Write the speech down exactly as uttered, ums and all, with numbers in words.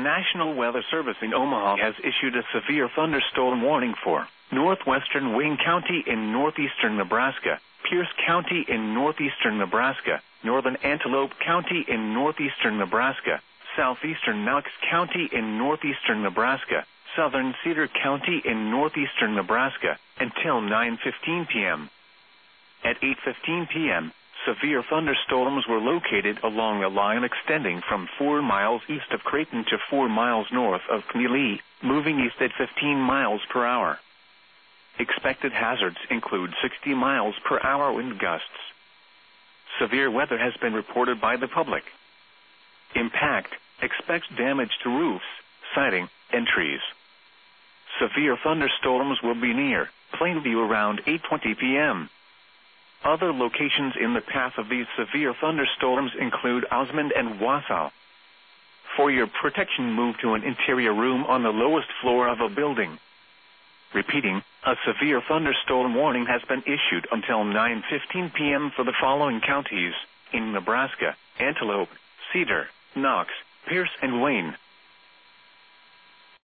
National Weather Service in Omaha has issued a severe thunderstorm warning for northwestern Wayne County in northeastern Nebraska, Pierce County in northeastern Nebraska, northern Antelope County in northeastern Nebraska, southeastern Knox County in northeastern Nebraska, southern Cedar County in northeastern Nebraska, until nine fifteen p m At eight fifteen p m, severe thunderstorms were located along a line extending from four miles east of Creighton to four miles north of Keneally, moving east at fifteen miles per hour. Expected hazards include sixty miles per hour wind gusts. Severe weather has been reported by the public. Impact: expects damage to roofs, siding, and trees. Severe thunderstorms will be near Plainview around eight twenty p m Other locations in the path of these severe thunderstorms include Osmond and Wausau. For your protection, move to an interior room on the lowest floor of a building. Repeating, a severe thunderstorm warning has been issued until nine fifteen p m for the following counties in Nebraska: Antelope, Cedar, Knox, Pierce, and Wayne.